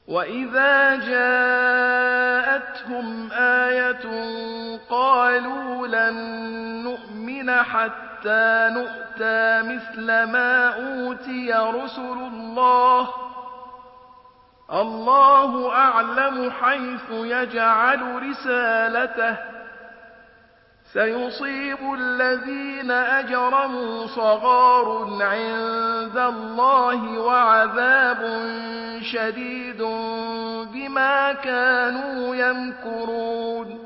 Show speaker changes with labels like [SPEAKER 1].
[SPEAKER 1] وَإِذَا جَاءَتْهُمْ آيَةٌ قَالُوا لَن نُّؤْمِنَ حَتَّىٰ نُؤْتَىٰ مِثْلَ مَا أُوتِيَ رُسُلُ اللَّهِ ۘ اللَّهُ أَعْلَمُ حَيْثُ يَجْعَلُ رِسَالَتَهُ ۗ سَيُصِيبُ الَّذِينَ أَجْرَمُوا صَغَارٌ عِندَ اللَّهِ وَعَذَابٌ شَدِيدٌ بِمَا كَانُوا يَمْكُرُونَ